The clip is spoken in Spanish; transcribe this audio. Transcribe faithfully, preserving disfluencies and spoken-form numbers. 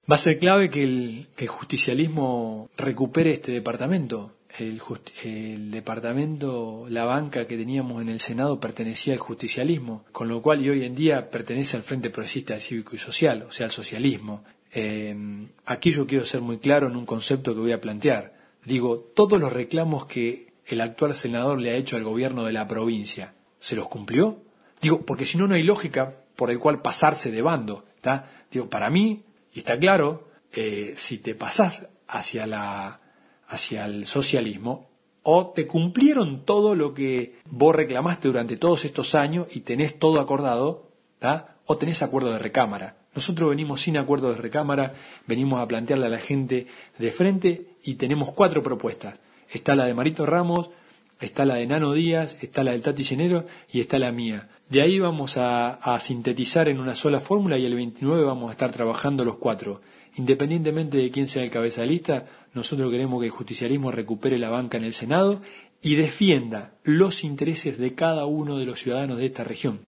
Va a ser clave que el, que el justicialismo recupere este departamento. El, just, el departamento, la banca que teníamos en el Senado pertenecía al justicialismo, con lo cual y hoy en día pertenece al Frente Progresista Cívico y Social, o sea, al socialismo. Eh, aquí yo quiero ser muy claro en un concepto que voy a plantear. Digo, todos los reclamos que el actual senador le ha hecho al gobierno de la provincia, ¿se los cumplió? Digo, porque si no, no hay lógica por el cual pasarse de bando, ¿está? Digo, para mí, y está claro, eh, si te pasás hacia la hacia el socialismo, o te cumplieron todo lo que vos reclamaste durante todos estos años y tenés todo acordado, ¿tá? O tenés acuerdo de recámara. Nosotros venimos sin acuerdo de recámara, venimos a plantearle a la gente de frente y tenemos cuatro propuestas. Está la de Marito Ramos, está la de Nano Díaz, está la del Tati Llenero y está la mía. De ahí vamos a, a sintetizar en una sola fórmula y el veintinueve vamos a estar trabajando los cuatro. Independientemente de quién sea el cabeza de lista, nosotros queremos que el justicialismo recupere la banca en el Senado y defienda los intereses de cada uno de los ciudadanos de esta región.